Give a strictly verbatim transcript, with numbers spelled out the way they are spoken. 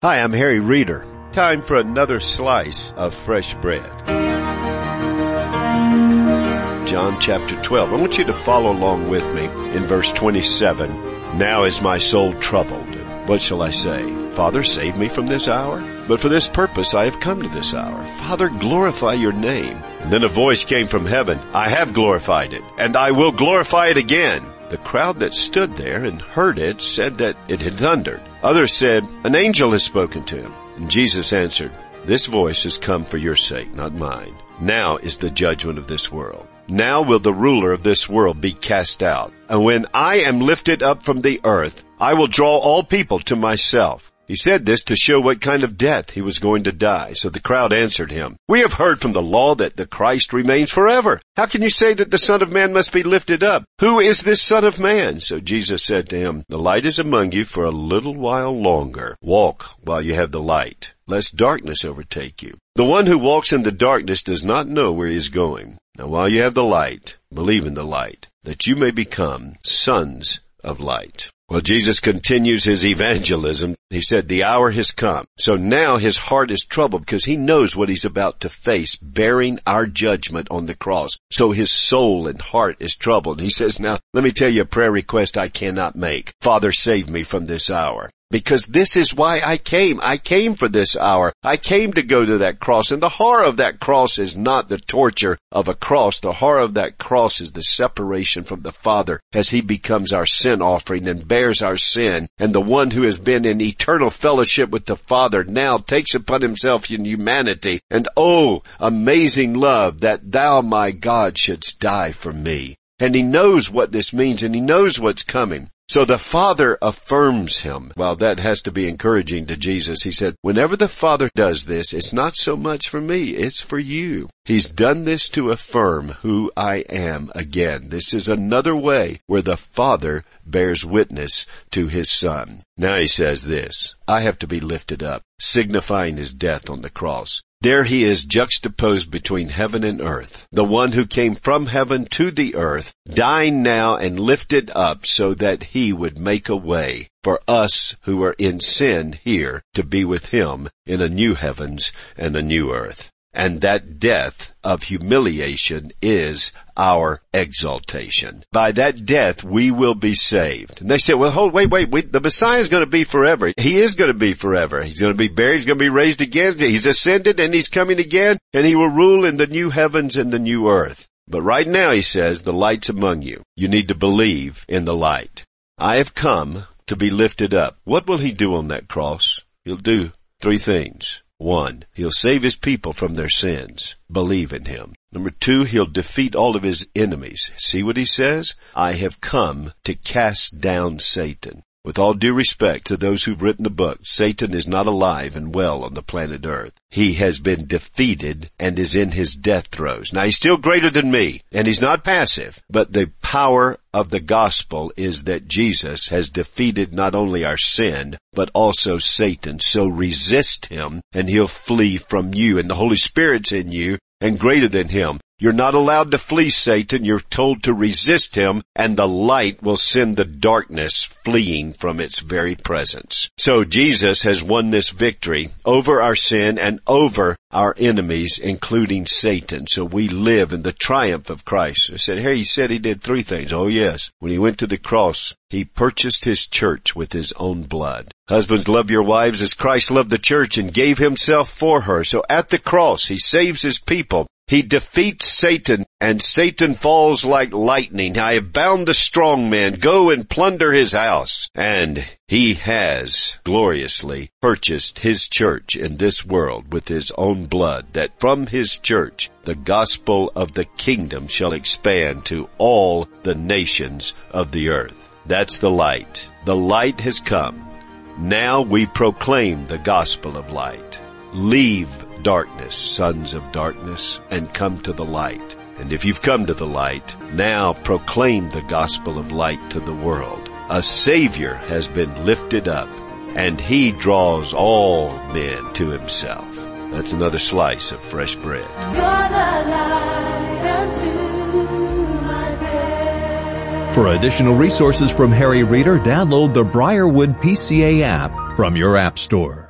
Hi, I'm Harry Reeder. Time for another slice of fresh bread. John chapter twelve. I want you to follow along with me in verse twenty-seven. Now is my soul troubled. What shall I say? Father, save me from this hour? But for this purpose I have come to this hour. Father, glorify your name. And then a voice came from heaven. I have glorified it, and I will glorify it again. The crowd that stood there and heard it said that it had thundered. Others said, an angel has spoken to him. And Jesus answered, this voice has come for your sake, not mine. Now is the judgment of this world. Now will the ruler of this world be cast out. And when I am lifted up from the earth, I will draw all people to myself. He said this to show what kind of death he was going to die. So the crowd answered him, we have heard from the law that the Christ remains forever. How can you say that the Son of Man must be lifted up? Who is this Son of Man? So Jesus said to him, the light is among you for a little while longer. Walk while you have the light, lest darkness overtake you. The one who walks in the darkness does not know where he is going. Now while you have the light, believe in the light, that you may become sons of light. Well, Jesus continues his evangelism. He said, the hour has come. So now his heart is troubled because he knows what he's about to face, bearing our judgment on the cross. So his soul and heart is troubled. He says, now, let me tell you a prayer request I cannot make. Father, save me from this hour. Because this is why I came. I came for this hour. I came to go to that cross. And the horror of that cross is not the torture of a cross. The horror of that cross is the separation from the Father as he becomes our sin offering and bears our sin. And the one who has been in eternal fellowship with the Father now takes upon himself in humanity. And oh, amazing love that thou, my God, shouldst die for me. And he knows what this means and he knows what's coming. So the Father affirms him. Well, that has to be encouraging to Jesus. He said, whenever the Father does this, it's not so much for me, it's for you. He's done this to affirm who I am again. This is another way where the Father bears witness to his Son. Now he says this, I have to be lifted up, signifying his death on the cross. There he is juxtaposed between heaven and earth, the one who came from heaven to the earth, dying now and lifted up so that he would make a way for us who are in sin here to be with him in a new heavens and a new earth. And that death of humiliation is our exaltation. By that death, we will be saved. And they say, well, hold, wait, wait, wait. The Messiah is going to be forever. He is going to be forever. He's going to be buried. He's going to be raised again. He's ascended and he's coming again. And he will rule in the new heavens and the new earth. But right now, he says, the light's among you. You need to believe in the light. I have come to be lifted up. What will he do on that cross? He'll do three things. One, he'll save his people from their sins. Believe in him. Number two, he'll defeat all of his enemies. See what he says? I have come to cast down Satan. With all due respect to those who've written the book, Satan is not alive and well on the planet Earth. He has been defeated and is in his death throes. Now, he's still greater than me, and he's not passive, but the power of the gospel is that Jesus has defeated not only our sin, but also Satan. So resist him, and he'll flee from you, and the Holy Spirit's in you, and greater than him. You're not allowed to flee Satan. You're told to resist him, and the light will send the darkness fleeing from its very presence. So Jesus has won this victory over our sin and over our enemies, including Satan. So we live in the triumph of Christ. I said, hey, he said he did three things. Oh, yes. When he went to the cross, he purchased his church with his own blood. Husbands, love your wives as Christ loved the church and gave himself for her. So at the cross, he saves his people. He defeats Satan, and Satan falls like lightning. I have bound the strong man. Go and plunder his house. And he has gloriously purchased his church in this world with his own blood, that from his church the gospel of the kingdom shall expand to all the nations of the earth. That's the light. The light has come. Now we proclaim the gospel of light. Leave darkness, sons of darkness, and come to the light. And if you've come to the light, now proclaim the gospel of light to the world. A Savior has been lifted up, and he draws all men to himself. That's another slice of fresh bread. You're the light unto my bed. For additional resources from Harry Reeder, download the Briarwood P C A app from your app store.